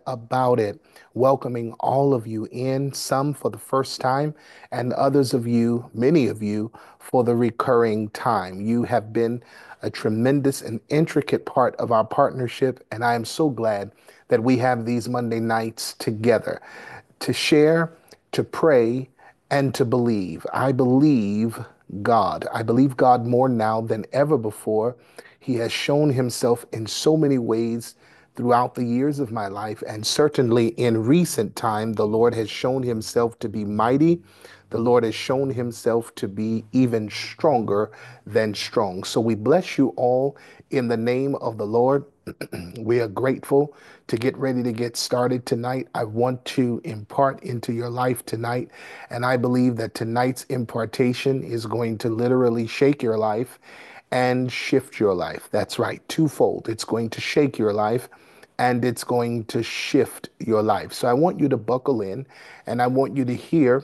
about it, welcoming all of you in, some for the first time, and others of you, many of you, for the recurring time. You have been a tremendous and intricate part of our partnership, and I am so glad that we have these Monday nights together to share, to pray, and to believe. I believe God. I believe God more now than ever before. He has shown himself in so many ways throughout the years of my life, and certainly in recent time, the Lord has shown himself to be mighty. The Lord has shown himself to be even stronger than strong. So we bless you all in the name of the Lord. We are grateful to get ready to get started tonight. I want to impart into your life tonight, and I believe that tonight's impartation is going to literally shake your life and shift your life. That's right, twofold. It's going to shake your life and it's going to shift your life. So I want you to buckle in and I want you to hear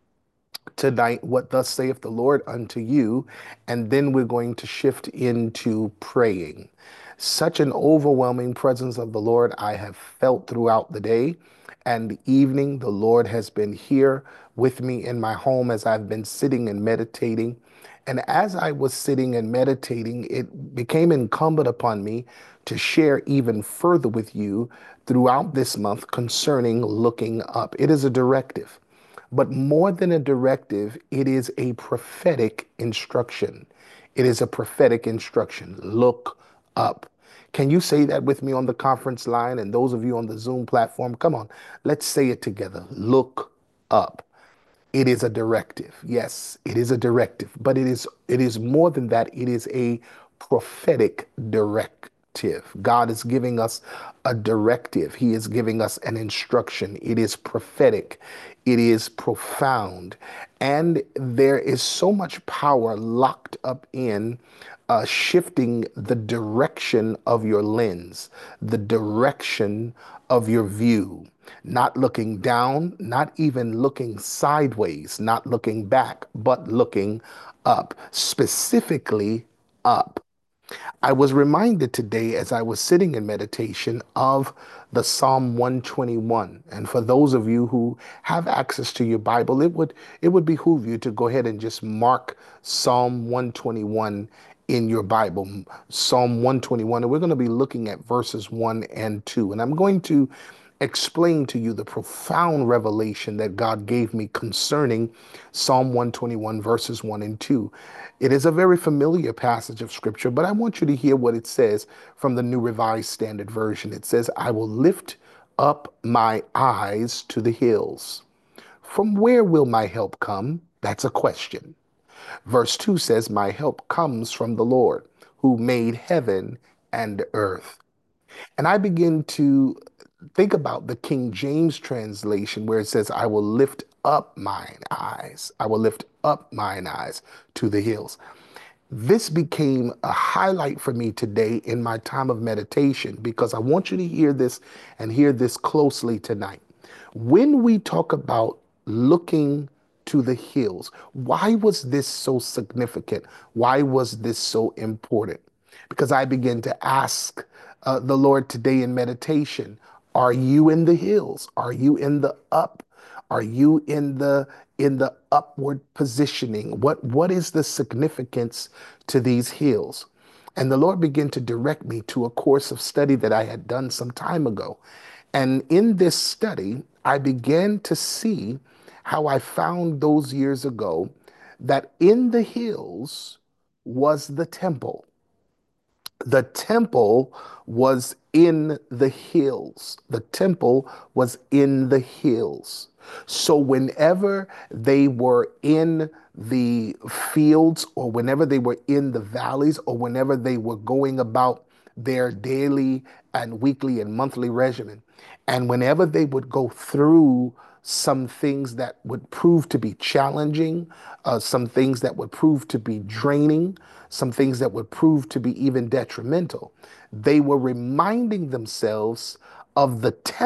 tonight what thus saith the Lord unto you, and then we're going to shift into praying. Such an overwhelming presence of the Lord I have felt throughout the day and evening. The Lord has been here with me in my home as I've been sitting and meditating. And as I was sitting and meditating, it became incumbent upon me to share even further with you throughout this month concerning looking up. It is a directive. But more than a directive, it is a prophetic instruction. It is a prophetic instruction. Look up. Can you say that with me on the conference line? And those of you on the Zoom platform, come on, let's say it together. Look up. It is a directive. Yes, it is a directive, but it is more than that. It is a prophetic directive. God is giving us a directive. He is giving us an instruction. It is prophetic. It is profound. And there is so much power locked up in shifting the direction of your lens, the direction of your view, not looking down, not even looking sideways, not looking back, but looking up, specifically up. I was reminded today as I was sitting in meditation of the Psalm 121. And for those of you who have access to your Bible, it would behoove you to go ahead and just mark Psalm 121 in your Bible, Psalm 121. And we're going to be looking at verses 1 and 2. And I'm going to explain to you the profound revelation that God gave me concerning Psalm 121, verses 1 and 2. It is a very familiar passage of scripture, but I want you to hear what it says from the New Revised Standard Version. It says, I will lift up my eyes to the hills. From where will my help come? That's a question. Verse 2 says, my help comes from the Lord who made heaven and earth. And I begin to think about the King James translation where it says, I will lift up mine eyes. I will lift up mine eyes to the hills. This became a highlight for me today in my time of meditation because I want you to hear this and hear this closely tonight. When we talk about looking to the hills, why was this so significant? Why was this so important? Because I began to ask the Lord today in meditation, are you in the hills? Are you in the up? Are you in the upward positioning? What is the significance to these hills? And the Lord began to direct me to a course of study that I had done some time ago. And in this study, I began to see how I found those years ago that in the hills was the temple. The temple was in the hills. The temple was in the hills. So whenever they were in the fields or whenever they were in the valleys or whenever they were going about their daily and weekly and monthly regimen, and whenever they would go through some things that would prove to be challenging, some things that would prove to be draining, some things that would prove to be even detrimental, they were reminding themselves of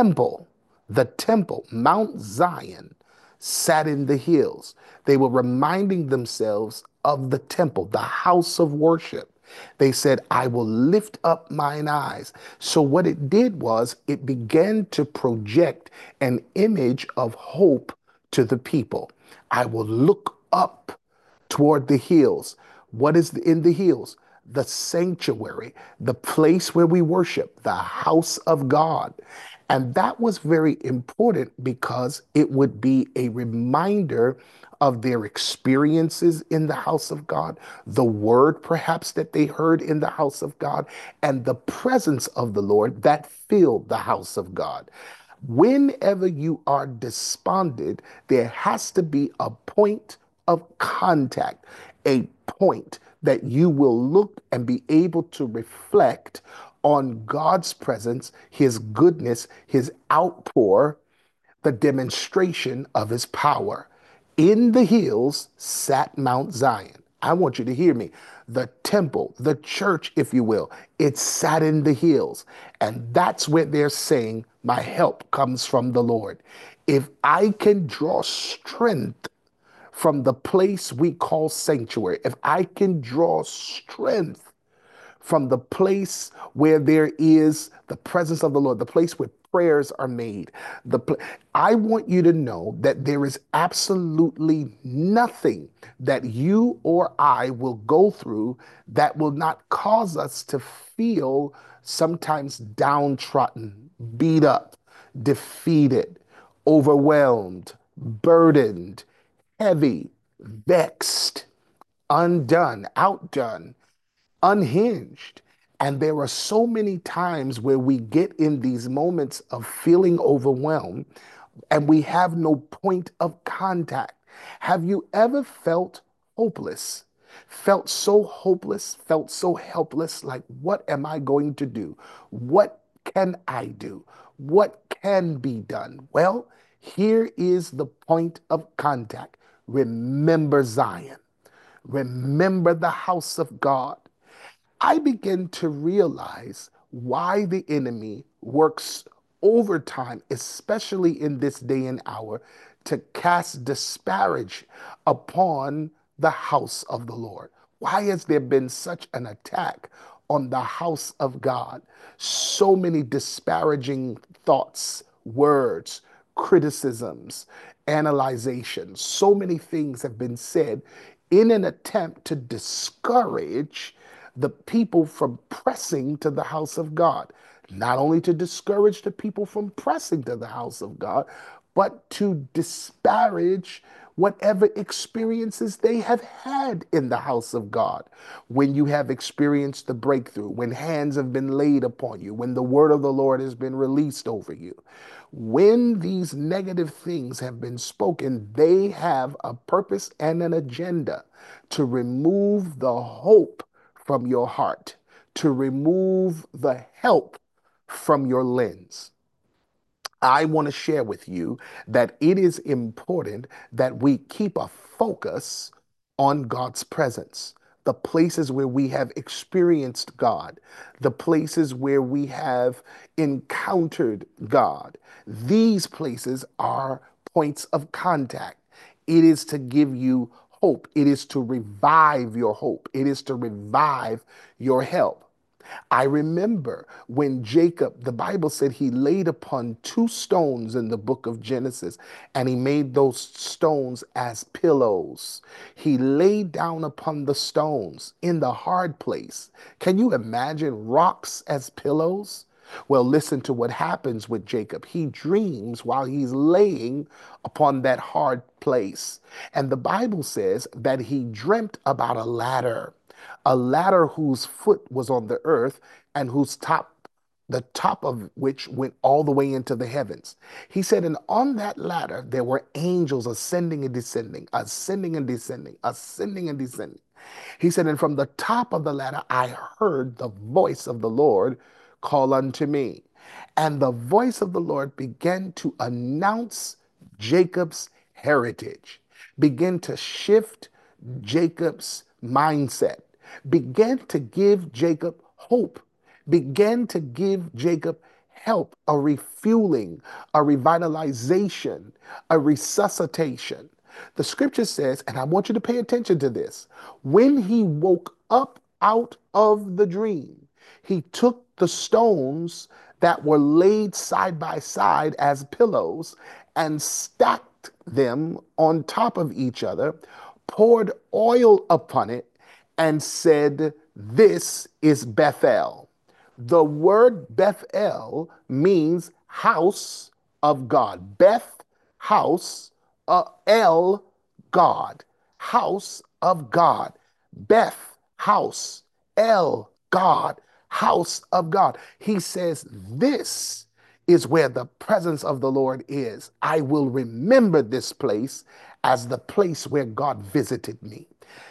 the temple, Mount Zion, sat in the hills. They were reminding themselves of the temple, the house of worship. They said, I will lift up mine eyes. So what it did was it began to project an image of hope to the people. I will look up toward the hills. What is in the hills? The sanctuary, the place where we worship, the house of God. And that was very important because it would be a reminder of their experiences in the house of God, the word perhaps that they heard in the house of God, and the presence of the Lord that filled the house of God. Whenever you are despondent, there has to be a point of contact, a point that you will look and be able to reflect on God's presence, His goodness, His outpour, the demonstration of His power. In the hills sat Mount Zion. I want you to hear me. The temple, the church, if you will, it sat in the hills. And that's where they're saying, my help comes from the Lord. If I can draw strength from the place we call sanctuary, if I can draw strength from the place where there is the presence of the Lord, the place where prayers are made. I want you to know that there is absolutely nothing that you or I will go through that will not cause us to feel sometimes downtrodden, beat up, defeated, overwhelmed, burdened, heavy, vexed, undone, outdone, unhinged. And there are so many times where we get in these moments of feeling overwhelmed and we have no point of contact. Have you ever felt hopeless? Felt so hopeless, felt so helpless, like, what am I going to do? What can I do? What can be done? Well, here is the point of contact. Remember Zion. Remember the house of God. I begin to realize why the enemy works overtime, especially in this day and hour, to cast disparage upon the house of the Lord. Why has there been such an attack on the house of God? So many disparaging thoughts, words, criticisms, analyzations. So many things have been said in an attempt to discourage the people from pressing to the house of God. Not only to discourage the people from pressing to the house of God, but to disparage whatever experiences they have had in the house of God. When you have experienced the breakthrough, when hands have been laid upon you, when the word of the Lord has been released over you, when these negative things have been spoken, they have a purpose and an agenda to remove the hope from your heart, to remove the help from your lens. I want to share with you that it is important that we keep a focus on God's presence, the places where we have experienced God, the places where we have encountered God. These places are points of contact. It is to give you hope, it is to revive your hope, it is to revive your help. I remember when Jacob, the Bible said he laid upon two stones in the book of Genesis, and he made those stones as pillows. He laid down upon the stones in the hard place. Can you imagine rocks as pillows? Well, listen to what happens with Jacob. He dreams while he's laying upon that hard place. And the Bible says that he dreamt about a ladder whose foot was on the earth and whose the top of which went all the way into the heavens. He said, and on that ladder, there were angels ascending and descending, ascending and descending, ascending and descending. He said, and from the top of the ladder, I heard the voice of the Lord call unto me. And the voice of the Lord began to announce Jacob's heritage, begin to shift Jacob's mindset, began to give Jacob hope, began to give Jacob help, a refueling, a revitalization, a resuscitation. The scripture says, and I want you to pay attention to this, when he woke up out of the dream, he took the stones that were laid side by side as pillows and stacked them on top of each other, poured oil upon it, and said, "This is Bethel." The word Bethel means house of God. Beth, house, El, God, house of God. Beth, house, El, God, house of God. He says, "This is where the presence of the Lord is. I will remember this place as the place where God visited me."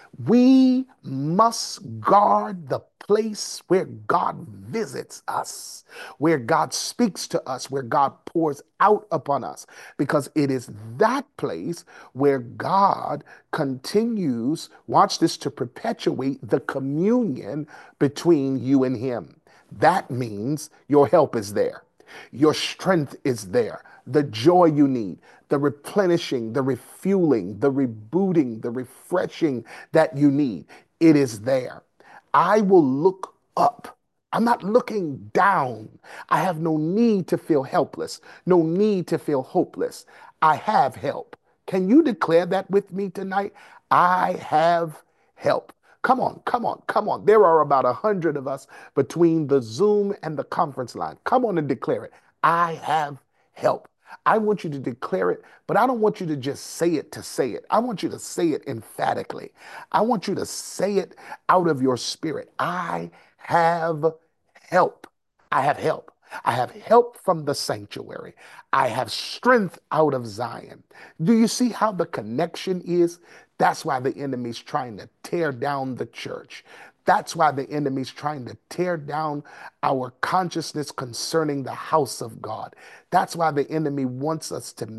We must guard the place where God visits us, where God speaks to us, where God pours out upon us, because it is that place where God continues, watch this, to perpetuate the communion between you and Him. That means your help is there. Your strength is there. The joy you need, the replenishing, the refueling, the rebooting, the refreshing that you need, it is there. I will look up. I'm not looking down. I have no need to feel helpless, no need to feel hopeless. I have help. Can you declare that with me tonight? I have help. Come on, come on, come on. There are about 100 of us between the Zoom and the conference line. Come on and declare it. I have help. I want you to declare it, but I don't want you to just say it to say it. I want you to say it emphatically. I want you to say it out of your spirit. I have help. I have help. I have help from the sanctuary. I have strength out of Zion. Do you see how the connection is? That's why the enemy's trying to tear down the church. That's why the enemy's trying to tear down our consciousness concerning the house of God. That's why the enemy wants us to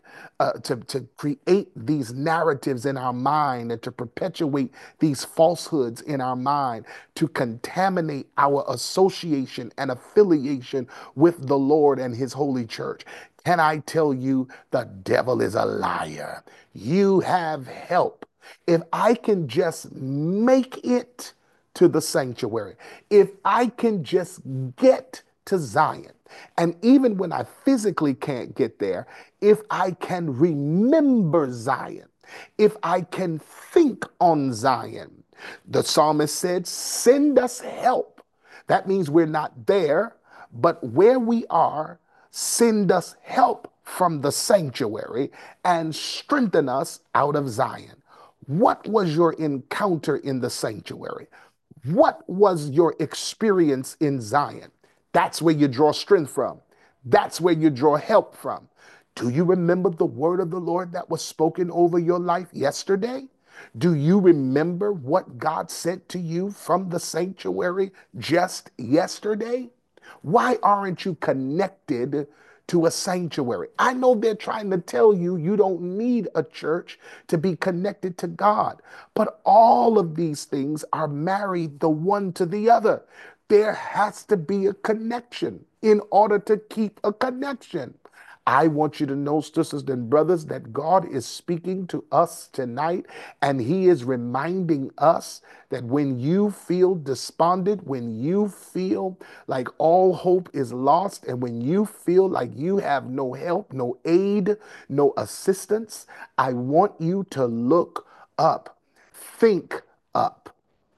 to create these narratives in our mind and to perpetuate these falsehoods in our mind, to contaminate our association and affiliation with the Lord and His holy church. Can I tell you, the devil is a liar? You have help. If I can just make it to the sanctuary, if I can just get to Zion, and even when I physically can't get there, if I can remember Zion, if I can think on Zion, the psalmist said, "Send us help." That means we're not there, but where we are, send us help from the sanctuary and strengthen us out of Zion. What was your encounter in the sanctuary? What was your experience in Zion? That's where you draw strength from. That's where you draw help from. Do you remember the word of the Lord that was spoken over your life yesterday? Do you remember what God said to you from the sanctuary just yesterday? Why aren't you connected to a sanctuary? I know they're trying to tell you you don't need a church to be connected to God, but all of these things are married the one to the other. There has to be a connection in order to keep a connection. I want you to know, sisters and brothers, that God is speaking to us tonight, and He is reminding us that when you feel despondent, when you feel like all hope is lost, and when you feel like you have no help, no aid, no assistance, I want you to look up, think up.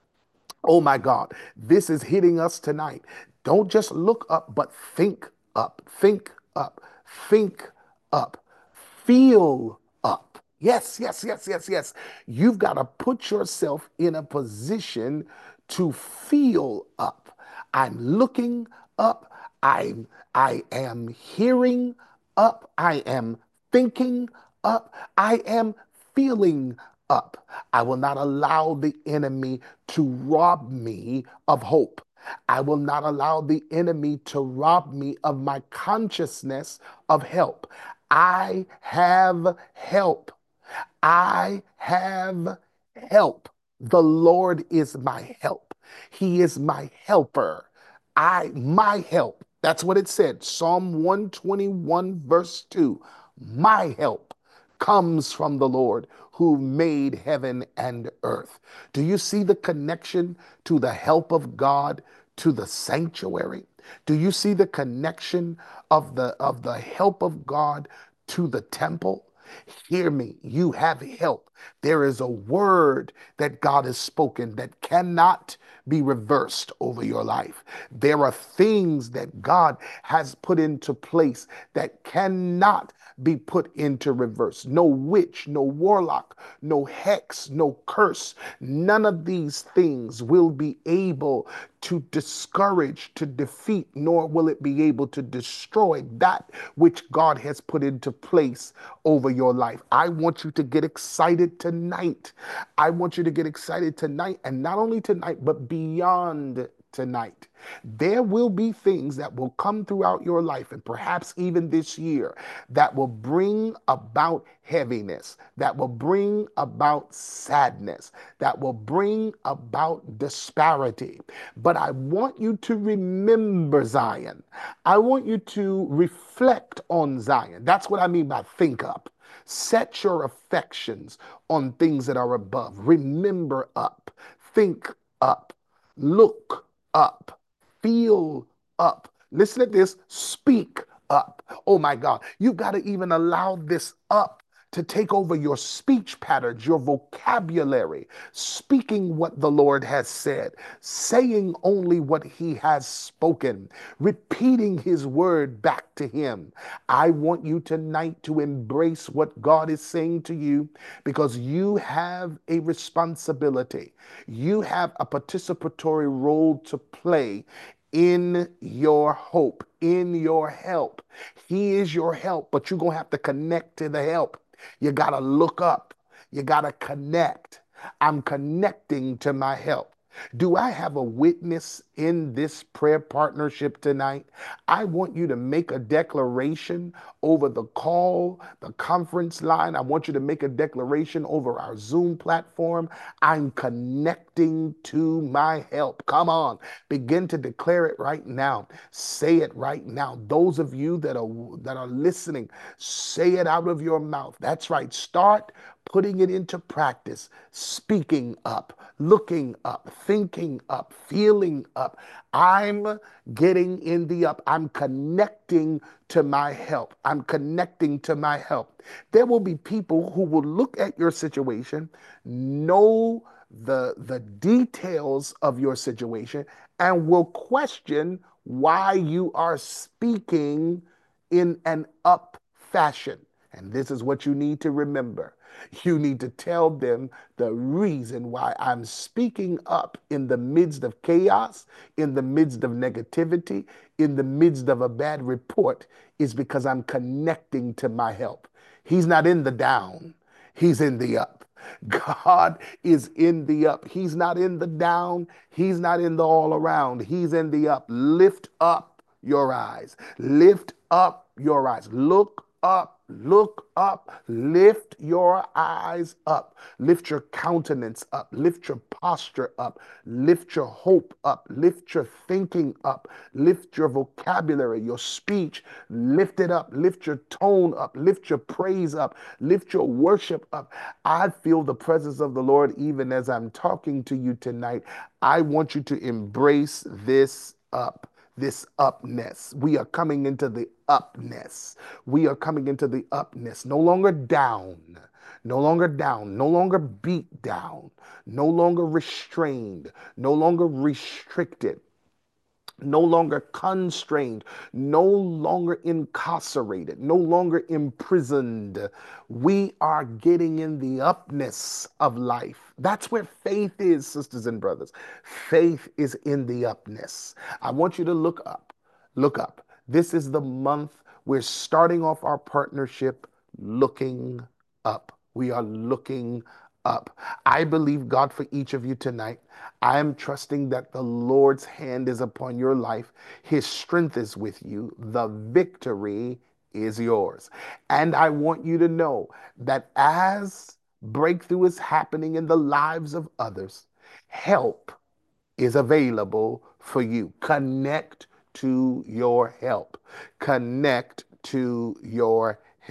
Oh my God, this is hitting us tonight. Don't just look up, but think up, think up, feel up. Yes, yes, yes, yes, yes. You've got to put yourself in a position to feel up. I'm looking up. I am hearing up. I am thinking up. I am feeling up. I will not allow the enemy to rob me of hope. I will not allow the enemy to rob me of my consciousness of help. I have help. I have help. The Lord is my help. He is my helper. My help. That's what it said. Psalm 121, verse 2. My help comes from the Lord who made heaven and earth. Do you see the connection to the help of God to the sanctuary? Do you see the connection of the help of God to the temple? Hear me, you have help. There is a word that God has spoken that cannot be reversed over your life. There are things that God has put into place that cannot be put into reverse. No witch, no warlock, no hex, no curse. None of these things will be able to discourage, to defeat, nor will it be able to destroy that which God has put into place over your life. I want you to get excited tonight. I want you to get excited tonight, and not only tonight, but beyond tonight. There will be things that will come throughout your life, and perhaps even this year, that will bring about heaviness, that will bring about sadness, that will bring about disparity. But I want you to remember Zion. I want you to reflect on Zion. That's what I mean by think up. Set your affections on things that are above. Remember up. Think up. Look up. Feel up. Listen to this. Speak up. Oh my God. You've got to even allow this up to take over your speech patterns, your vocabulary, speaking what the Lord has said, saying only what he has spoken, repeating his word back to him. I want you tonight to embrace what God is saying to you because you have a responsibility. You have a participatory role to play in your hope, in your help. He is your help, but you're going to have to connect to the help. You got to look up. You got to connect. I'm connecting to my help. Do I have a witness in this prayer partnership tonight? I want you to make a declaration over the call, the conference line. I want you to make a declaration over our Zoom platform. I'm connecting to my help. Come on, begin to declare it right now. Say it right now. Those of you that are listening, say it out of your mouth. That's right. Start putting it into practice, speaking up, looking up, thinking up, feeling up. I'm getting in the up. I'm connecting to my help. I'm connecting to my help. There will be people who will look at your situation, know the details of your situation, and will question why you are speaking in an up fashion. And this is what you need to remember. You need to tell them the reason why I'm speaking up in the midst of chaos, in the midst of negativity, in the midst of a bad report is because I'm connecting to my help. He's not in the down, he's in the up. God is in the up. He's not in the down. He's not in the all around. He's in the up. Lift up your eyes. Lift up your eyes. Look up. Look up. Lift your eyes up. Lift your countenance up. Lift your posture up. Lift your hope up. Lift your thinking up. Lift your vocabulary, your speech. Lift it up. Lift your tone up. Lift your praise up. Lift your worship up. I feel the presence of the Lord even as I'm talking to you tonight. I want you to embrace this up. This upness. We are coming into the upness. We are coming into the upness. No longer down. No longer down. No longer beat down. No longer restrained. No longer restricted, no longer constrained, no longer incarcerated, no in imprisoned. We are getting in the upness of life. That's where faith is, sisters and brothers. Faith is in the upness. I want you to look up. Look up. This is the month we're starting off our partnership looking up. We are looking up. I believe God for each of you tonight. I am trusting that the Lord's hand is upon your life. His strength is with you. The victory is yours. And I want you to know that as breakthrough is happening in the lives of others, help is available for you. Connect to your help. Connect to your help.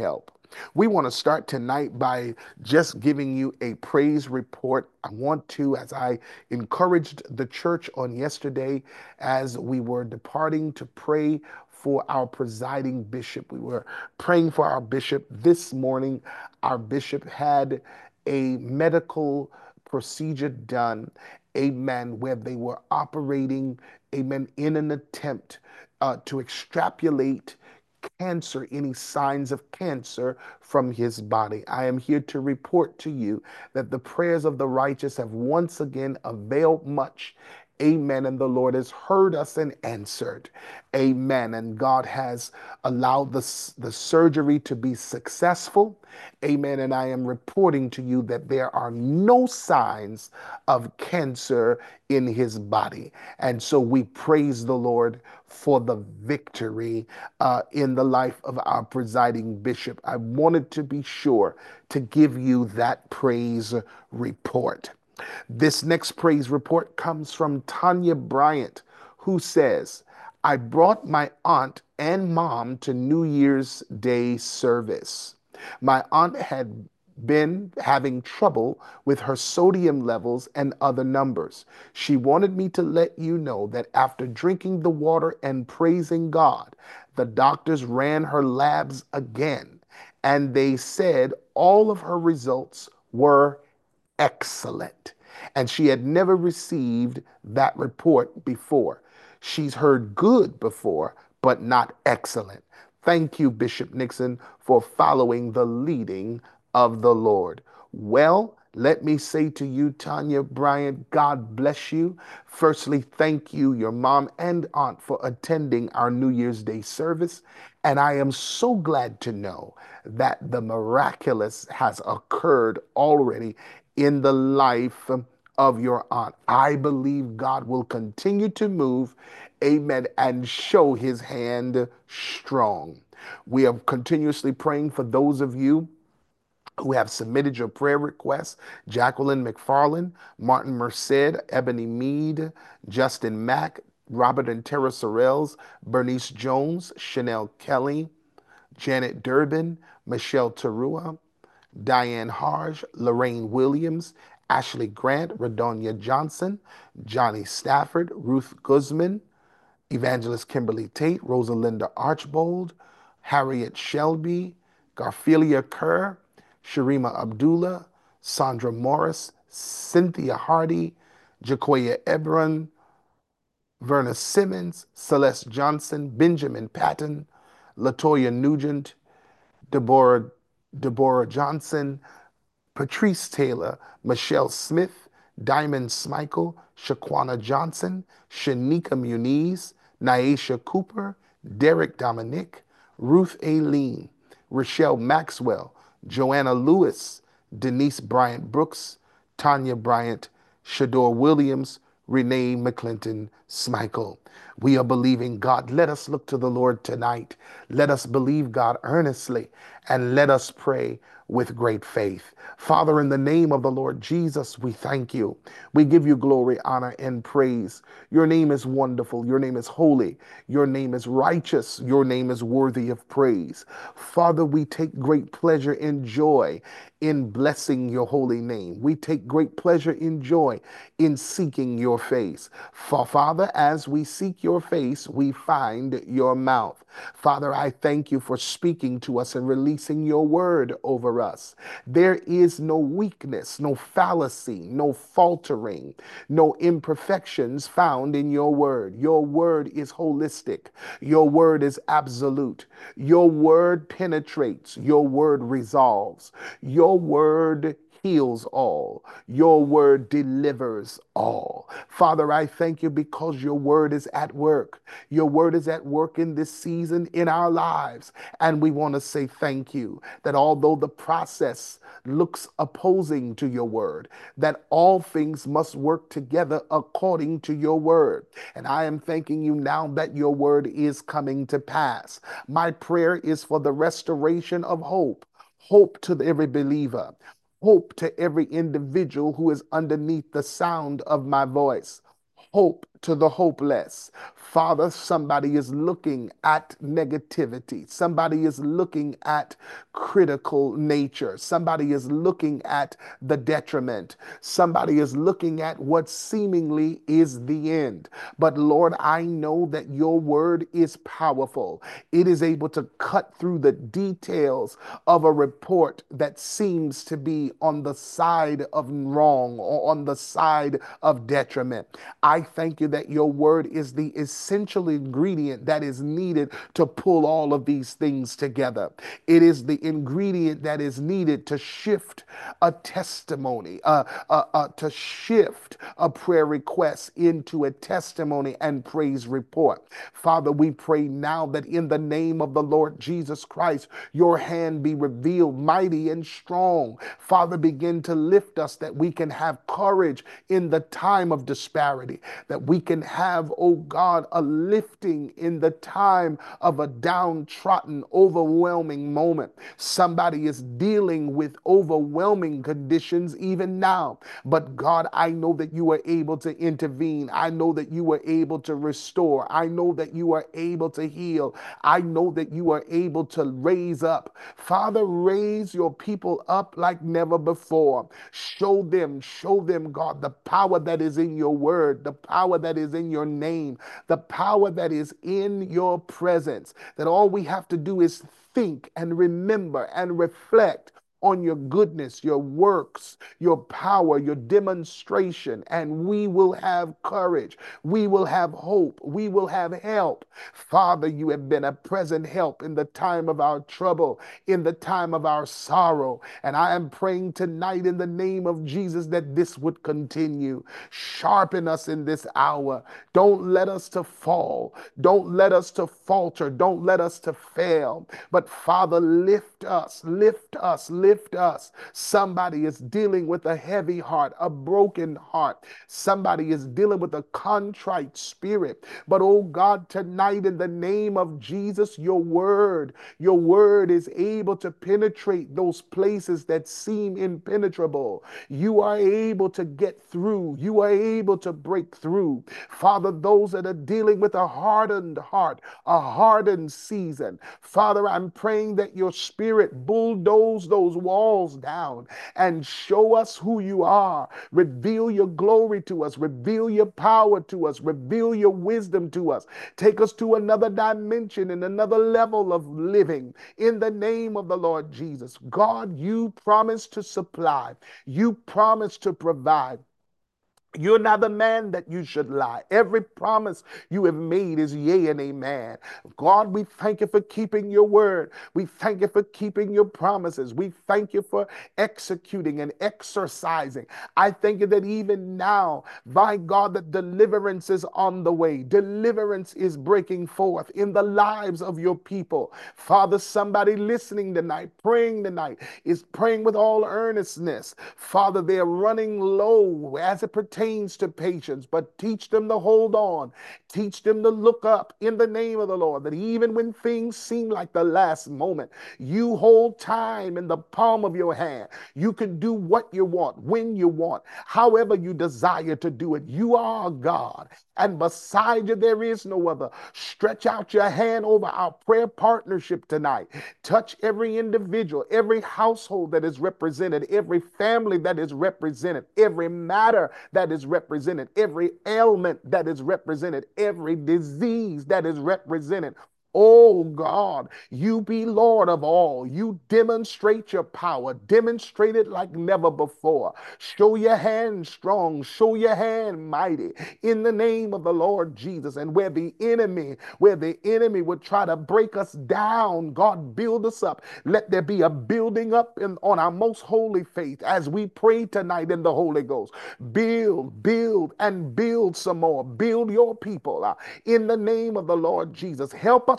We want to start tonight by just giving you a praise report. I want to, as I encouraged the church on yesterday, as we were departing to pray for our presiding bishop, we were praying for our bishop this morning. Our bishop had a medical procedure done, amen, where they were operating, amen, in an attempt to extrapolate cancer, any signs of cancer from his body. I am here to report to you that the prayers of the righteous have once again availed much. Amen. And the Lord has heard us and answered. Amen. And God has allowed the surgery to be successful. Amen. And I am reporting to you that there are no signs of cancer in his body. And so we praise the Lord for the victory in the life of our presiding bishop. I wanted to be sure to give you that praise report. This next praise report comes from Tanya Bryant, who says, I brought my aunt and mom to New Year's Day service. My aunt had been having trouble with her sodium levels and other numbers. She wanted me to let you know that after drinking the water and praising God, the doctors ran her labs again, and they said all of her results were excellent. And she had never received that report before. She's heard good before, but not excellent. Thank you, Bishop Nixon, for following the leading of the Lord. Well, let me say to you, Tanya Bryant, God bless you. Firstly, thank you, your mom and aunt, for attending our New Year's Day service. And I am so glad to know that the miraculous has occurred already in the life of your aunt. I believe God will continue to move, amen, and show his hand strong. We are continuously praying for those of you who have submitted your prayer requests: Jacqueline McFarland, Martin Merced, Ebony Mead, Justin Mack, Robert and Tara Sorrells, Bernice Jones, Chanel Kelly, Janet Durbin, Michelle Tarua, Diane Harge, Lorraine Williams, Ashley Grant, Redonia Johnson, Johnny Stafford, Ruth Guzman, Evangelist Kimberly Tate, Rosalinda Archbold, Harriet Shelby, Garfilia Kerr, Sharima Abdullah, Sandra Morris, Cynthia Hardy, Jacoya Ebron, Verna Simmons, Celeste Johnson, Benjamin Patton, Latoya Nugent, Deborah, Deborah Johnson, Patrice Taylor, Michelle Smith, Diamond Smikle, Shaquana Johnson, Shanika Muniz, Naisha Cooper, Derek Dominic, Ruth Aileen, Rochelle Maxwell, Joanna Lewis, Denise Bryant Brooks, Tanya Bryant, Shador Williams, Renee McClinton Smikle. We are believing God. Let us look to the Lord tonight. Let us believe God earnestly, and let us pray with great faith. Father, in the name of the Lord Jesus, we thank you. We give you glory, honor, and praise. Your name is wonderful. Your name is holy. Your name is righteous. Your name is worthy of praise. Father, we take great pleasure and joy in blessing your holy name. We take great pleasure and joy in seeking your face. For Father, as we seek your face, we find your mouth. Father, I thank you for speaking to us and releasing your word over us. There is no weakness, no fallacy, no faltering, no imperfections found in your word. Your word is holistic. Your word is absolute. Your word penetrates. Your word resolves. Your word heals all. Your word delivers all. Father, I thank you because your word is at work. Your word is at work in this season in our lives. And we want to say thank you that although the process looks opposing to your word, that all things must work together according to your word. And I am thanking you now that your word is coming to pass. My prayer is for the restoration of hope. Hope to every believer, hope to every individual who is underneath the sound of my voice, hope to the hopeless. Father, somebody is looking at negativity. Somebody is looking at critical nature. Somebody is looking at the detriment. Somebody is looking at what seemingly is the end. But Lord, I know that your word is powerful. It is able to cut through the details of a report that seems to be on the side of wrong or on the side of detriment. I thank you that your word is the essential ingredient that is needed to pull all of these things together. It is the ingredient that is needed to shift a testimony, to shift a prayer request into a testimony and praise report. Father, we pray now that in the name of the Lord Jesus Christ, your hand be revealed mighty and strong. Father, begin to lift us that we can have courage in the time of disparity, that we can have, oh God, a lifting in the time of a downtrodden, overwhelming moment. Somebody is dealing with overwhelming conditions even now. But God, I know that you are able to intervene. I know that you are able to restore. I know that you are able to heal. I know that you are able to raise up. Father, raise your people up like never before. Show them, God, the power that is in your word, the power that is in your name, the power that is in your presence. That all we have to do is think and remember and reflect on your goodness, your works, your power, your demonstration, and we will have courage. We will have hope. We will have help. Father, you have been a present help in the time of our trouble, in the time of our sorrow. And I am praying tonight in the name of Jesus that this would continue. Sharpen us in this hour. Don't let us to fall. Don't let us to falter. Don't let us to fail. But Father, lift us, lift us, lift us. Somebody is dealing with a heavy heart, a broken heart. Somebody is dealing with a contrite spirit. But oh God, tonight in the name of Jesus, your word is able to penetrate those places that seem impenetrable. You are able to get through. You are able to break through. Father, those that are dealing with a hardened heart, a hardened season, Father, I'm praying that your spirit bulldoze those walls down and show us who you are. Reveal your glory to us. Reveal your power to us. Reveal your wisdom to us. Take us to another dimension and another level of living in the name of the Lord Jesus. God, you promise to supply. You promise to provide. You're not the man that you should lie. Every promise you have made is yea and amen. God, we thank you for keeping your word. We thank you for keeping your promises. We thank you for executing and exercising. I thank you that even now, by God, that deliverance is on the way. Deliverance is breaking forth in the lives of your people. Father, somebody listening tonight, praying tonight, is praying with all earnestness. Father, they're running low as it pertains to patience, but teach them to hold on. Teach them to look up in the name of the Lord, that even when things seem like the last moment, you hold time in the palm of your hand. You can do what you want, when you want, however you desire to do it. You are God, and beside you there is no other. Stretch out your hand over our prayer partnership tonight. Touch every individual, every household that is represented, every family that is represented, every matter that is represented, every ailment that is represented, every disease that is represented. Oh God, you be Lord of all. You demonstrate your power. Demonstrate it like never before. Show your hand strong. Show your hand mighty in the name of the Lord Jesus. And where the enemy would try to break us down, God, build us up. Let there be a building up on our most holy faith as we pray tonight in the Holy Ghost. Build, and build some more. Build your people in the name of the Lord Jesus. Help us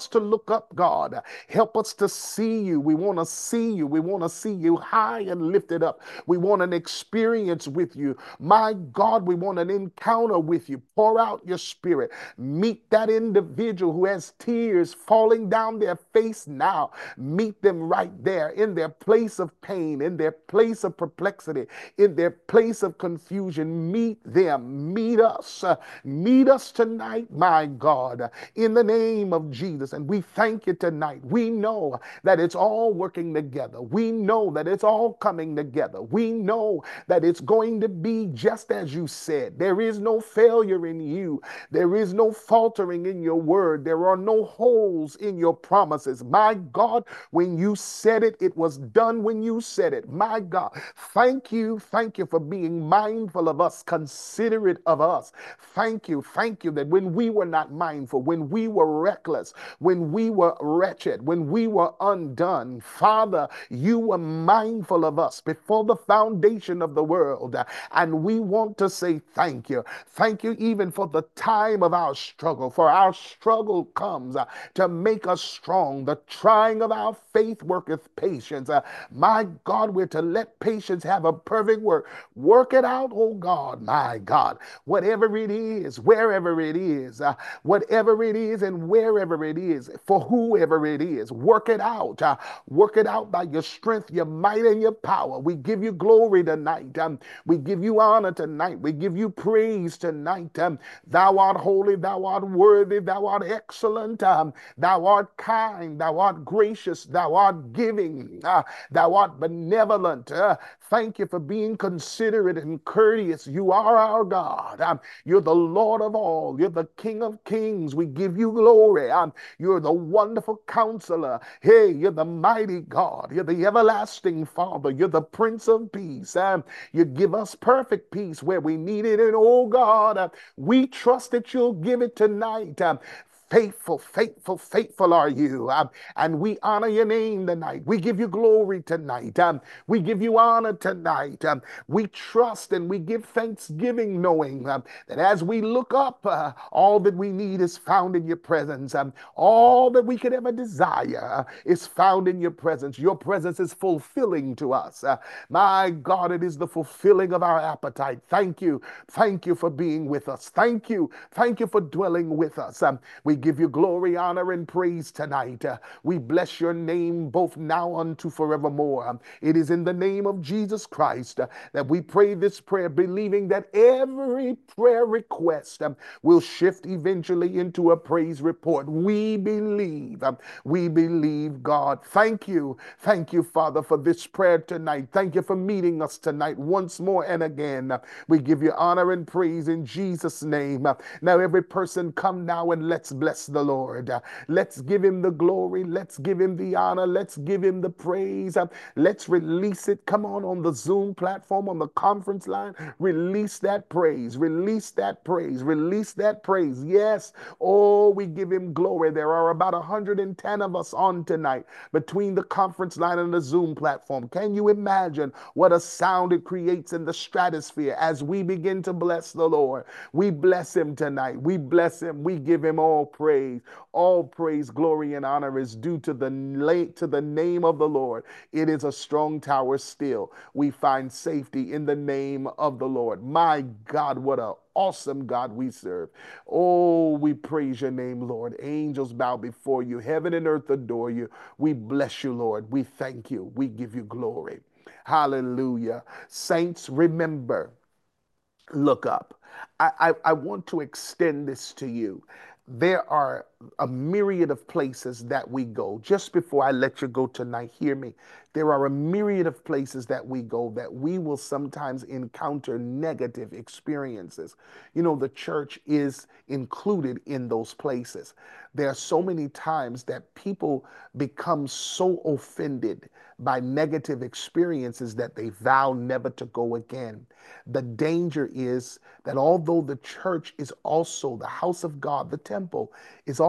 us to look up, God. Help us to see you. We want to see you. We want to see you high and lifted up. We want an experience with you. My God, we want an encounter with you. Pour out your spirit. Meet that individual who has tears falling down their face now. Meet them right there in their place of pain, in their place of perplexity, in their place of confusion. Meet them. Meet us. Meet us tonight, my God, in the name of Jesus. And we thank you tonight. We know that it's all working together. We know that it's all coming together. We know that it's going to be just as you said. There is no failure in you. There is no faltering in your word. There are no holes in your promises. My God, when you said it, it was done when you said it. My God, thank you. Thank you for being mindful of us, considerate of us. Thank you. Thank you that when we were not mindful, when we were reckless, when we were wretched, when we were undone, Father, you were mindful of us before the foundation of the world. And we want to say thank you. Thank you even for the time of our struggle, for our struggle comes to make us strong. The trying of our faith worketh patience. My God, we're to let patience have a perfect work. Work it out, oh God, my God. Whatever it is, wherever it is, whatever it is and wherever it is, for whoever it is, work it out. Work it out by your strength, your might, and your power. We give you glory tonight. We give you honor tonight. We give you praise tonight. Thou art holy, thou art worthy, thou art excellent, thou art kind, thou art gracious, thou art giving, thou art benevolent. Thank you for being considerate and courteous. You are our God. You're the Lord of all. You're the King of kings. We give you glory. You're the wonderful counselor. Hey, you're the mighty God. You're the everlasting Father. You're the Prince of Peace. You give us perfect peace where we need it. And oh God, we trust that you'll give it tonight. Faithful, faithful, faithful are you. And we honor your name tonight. We give you glory tonight. We give you honor tonight. We trust and we give thanksgiving, knowing that as we look up, all that we need is found in your presence. All that we could ever desire is found in your presence. Your presence is fulfilling to us. My God, it is the fulfilling of our appetite. Thank you. Thank you for being with us. Thank you. Thank you for dwelling with us. We give you glory, honor, and praise tonight. We bless your name both now unto forevermore. It is in the name of Jesus Christ that we pray this prayer, believing that every prayer request will shift eventually into a praise report. We believe, God. Thank you. Thank you, Father, for this prayer tonight. Thank you for meeting us tonight once more and again. We give you honor and praise in Jesus' name. Now, every person come now and let's bless the Lord. Let's give him the glory. Let's give him the honor. Let's give him the praise. Let's release it. Come on the Zoom platform, on the conference line. Release that praise. Release that praise. Release that praise. Yes. Oh, we give him glory. There are about 110 of us on tonight between the conference line and the Zoom platform. Can you imagine what a sound it creates in the stratosphere as we begin to bless the Lord? We bless him tonight. We bless him. We give him all praise. All praise, glory, and honor is due to the name of the Lord. It is a strong tower still. We find safety in the name of the Lord. My God, what an awesome God we serve. Oh, we praise your name, Lord. Angels bow before you. Heaven and earth adore you. We bless you, Lord. We thank you. We give you glory. Hallelujah. Saints, remember, look up. I want to extend this to you. There are a myriad of places that we go. Just before I let you go tonight, hear me. There are a myriad of places that we go that we will sometimes encounter negative experiences. You know, the church is included in those places. There are so many times that people become so offended by negative experiences that they vow never to go again. The danger is that although the church is also the house of God, the temple is also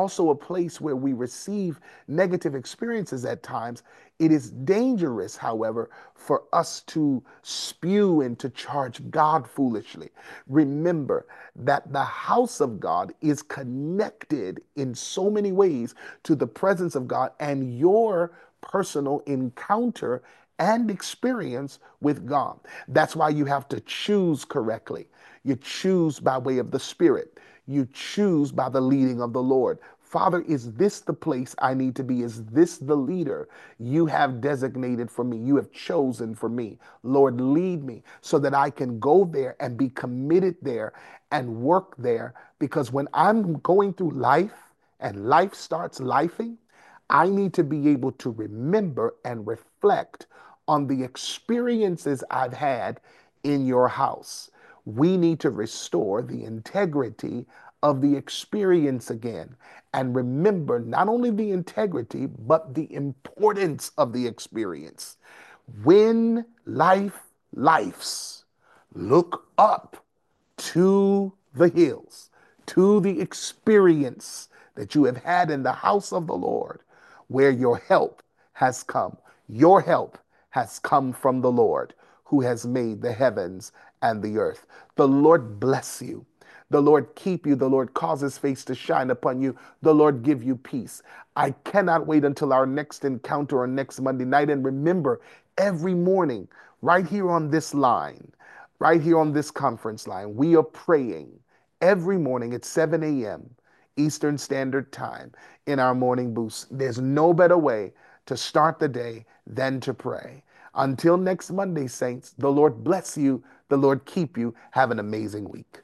also a place where we receive negative experiences at times. It is dangerous, however, for us to spew and to charge God foolishly. Remember that the house of God is connected in so many ways to the presence of God and your personal encounter and experience with God. That's why you have to choose correctly. You choose by way of the Spirit. You choose by the leading of the Lord. Father, is this the place I need to be? Is this the leader you have designated for me? You have chosen for me. Lord, lead me so that I can go there and be committed there and work there. Because when I'm going through life and life starts lifing, I need to be able to remember and reflect on the experiences I've had in your house. We need to restore the integrity of the experience again and remember not only the integrity, but the importance of the experience. When life lifes, look up to the hills, to the experience that you have had in the house of the Lord, where your help has come. Your help has come from the Lord who has made the heavens and the earth. The Lord bless you. The Lord keep you. The Lord cause his face to shine upon you. The Lord give you peace. I cannot wait until our next encounter on next Monday night. And remember, every morning, right here on this line, right here on this conference line, we are praying every morning at 7 a.m. Eastern Standard Time in our morning boost. There's no better way to start the day than to pray. Until next Monday, saints, the Lord bless you. The Lord keep you. Have an amazing week.